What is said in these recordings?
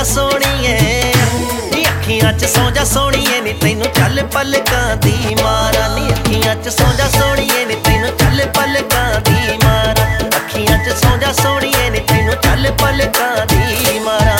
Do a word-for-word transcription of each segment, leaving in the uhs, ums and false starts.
सोहणीए नी अखियां च सौ जा सोहणीए नी तैनू चल पलकां दी मारा नी अखियां च सौ जा सोहणीए नी तैनू चल पलकां दी मारा अखियां च सौ जा सोहणीए नी तैनू चल पलकां दी मारा।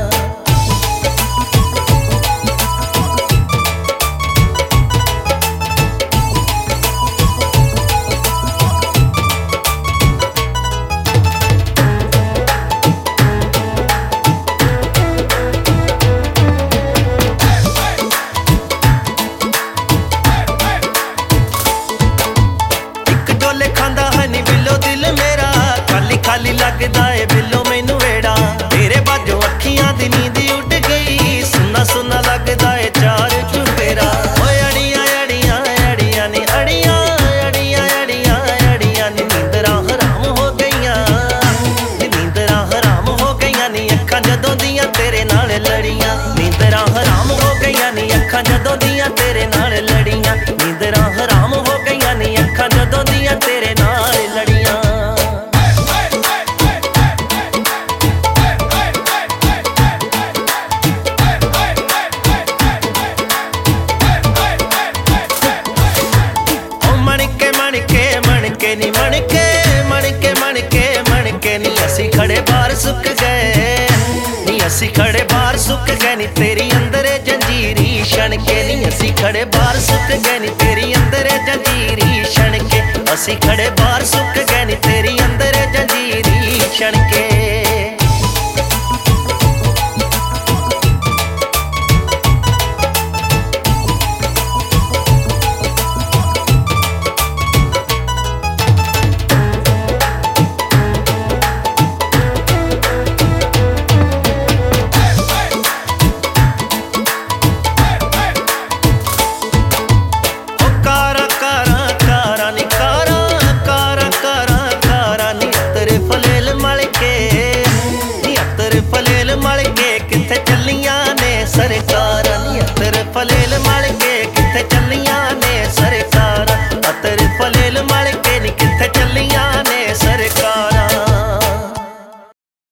खाली लगदा है बिलो मैनू वेड़ा तेरे बाजों अखियां दी नींद उड़ गई सुना सुना लगदा है चार चुफेरा ओए अड़ियां अड़ियां अड़ियां नी अड़ियां अड़ियां अड़ियां अड़ियां नी नींदरां हराम हो गईयां नींदरां हराम हो गईयां नी अखां जदों दियां तेरे नाल लड़ियां नींदरां हराम हो गईयां नी अखां जदों दियां तेरे नाल लड़ियां नींदरां हराम हो गईयां नी अखां जदों दियां तेरे नाल लड़ियां। नी मणके मणके मणके मणके नी असी खड़े बाहर सुक गए नी असी खड़े बाहर सुक गए नी तेरी अंदर जंजीरी छणके नी असी खड़े बाहर सुक गए नी तेरी अंदर जंजीरी छणके असी खड़े बाहर सुक गए नी तेरी